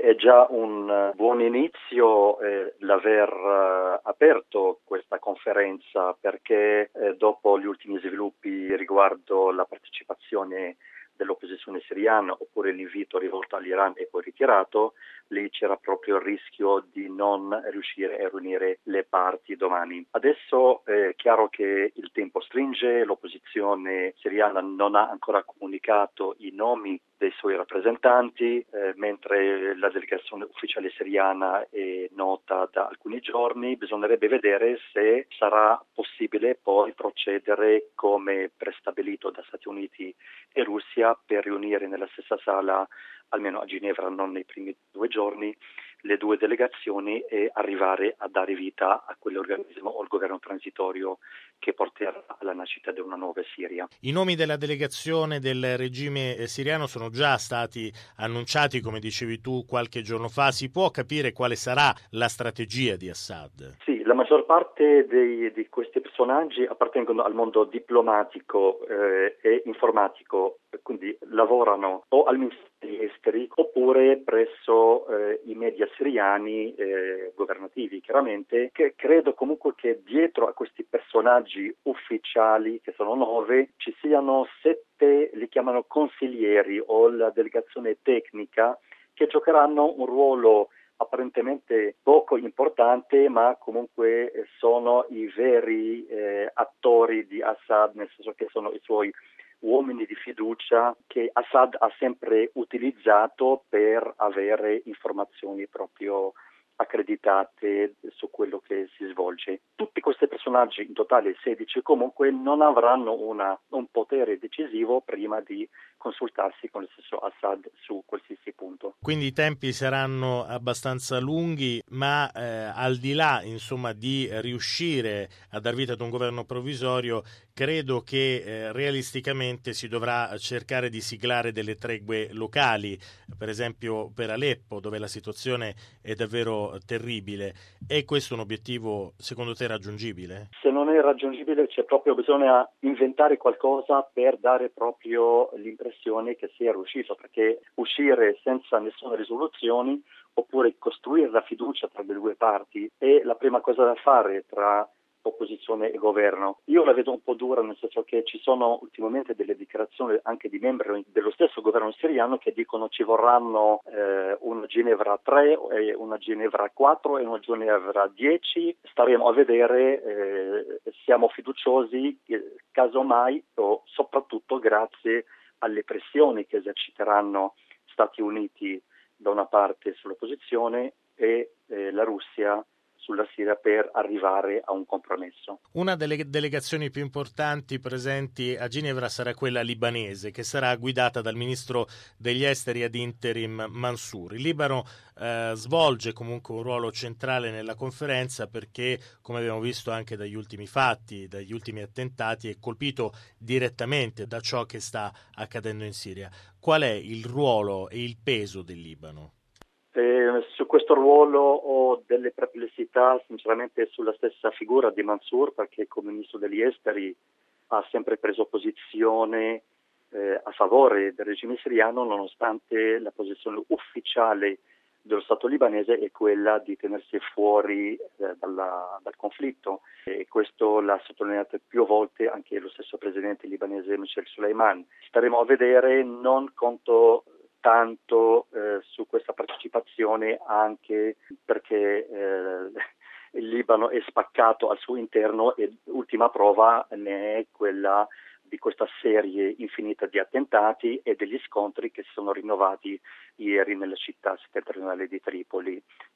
è già un buon inizio l'aver aperto questa conferenza, perché dopo gli ultimi sviluppi riguardo la partecipazione dell'opposizione siriana, oppure l'invito rivolto all'Iran e poi ritirato, lì c'era proprio il rischio di non riuscire a riunire le parti domani. Adesso è chiaro che il tempo stringe, l'opposizione siriana non ha ancora comunicato i nomi dei suoi rappresentanti, mentre la delegazione ufficiale siriana è nota da alcuni giorni. Bisognerebbe vedere se sarà possibile poi procedere come prestabilito da Stati Uniti e Russia per riunire nella stessa sala, almeno a Ginevra, non nei primi 2 giorni, le 2 delegazioni e arrivare a dare vita a quell'organismo o il governo transitorio che porterà alla nascita di una nuova Siria. I nomi della delegazione del regime siriano sono già stati annunciati, come dicevi tu, qualche giorno fa. Si può capire quale sarà la strategia di Assad? Sì, la maggior parte di questi personaggi appartengono al mondo diplomatico e informatico, quindi lavorano o al Ministero degli Esteri oppure presso i media siriani governativi, chiaramente, che credo comunque che dietro a questi personaggi ufficiali, che sono 9, ci siano 7, li chiamano consiglieri o la delegazione tecnica, che giocheranno un ruolo apparentemente poco importante, ma comunque sono i veri attori di Assad, nel senso che sono i suoi uomini di fiducia che Assad ha sempre utilizzato per avere informazioni proprio accreditate su quello che si svolge. Tutti questi personaggi, in totale 16, comunque non avranno un potere decisivo prima di consultarsi con lo stesso Assad su qualsiasi punto. Quindi i tempi saranno abbastanza lunghi, ma al di là, insomma, di riuscire a dar vita ad un governo provvisorio, credo che realisticamente si dovrà cercare di siglare delle tregue locali, per esempio per Aleppo, dove la situazione è davvero terribile. È questo un obiettivo secondo te raggiungibile? Se non è raggiungibile c'è proprio bisogna inventare qualcosa per dare proprio l'impressione che sia riuscito, perché uscire senza nessuna risoluzione oppure costruire la fiducia tra le 2 parti è la prima cosa da fare tra opposizione e governo. Io la vedo un po' dura, nel senso che ci sono ultimamente delle dichiarazioni anche di membri dello stesso governo siriano che dicono ci vorranno una Ginevra 3, una Ginevra 4 e una Ginevra 10. Staremo a vedere, siamo fiduciosi, casomai o soprattutto grazie alle pressioni che eserciteranno Stati Uniti da una parte sull'opposizione e la Russia sulla Siria per arrivare a un compromesso. Una delle delegazioni più importanti presenti a Ginevra sarà quella libanese, che sarà guidata dal ministro degli esteri ad interim Mansour. Il Libano svolge comunque un ruolo centrale nella conferenza perché, come abbiamo visto anche dagli ultimi fatti, dagli ultimi attentati, è colpito direttamente da ciò che sta accadendo in Siria. Qual è il ruolo e il peso del Libano? Su questo ruolo ho delle perplessità sinceramente sulla stessa figura di Mansour, perché come ministro degli esteri ha sempre preso posizione a favore del regime siriano, nonostante la posizione ufficiale dello Stato libanese è quella di tenersi fuori dal conflitto, e questo l'ha sottolineato più volte anche lo stesso presidente libanese Michel Suleiman. Staremo a vedere, non conto tanto su questa partecipazione, anche perché il Libano è spaccato al suo interno e ultima prova ne è quella di questa serie infinita di attentati e degli scontri che si sono rinnovati ieri nella città settentrionale di Tripoli,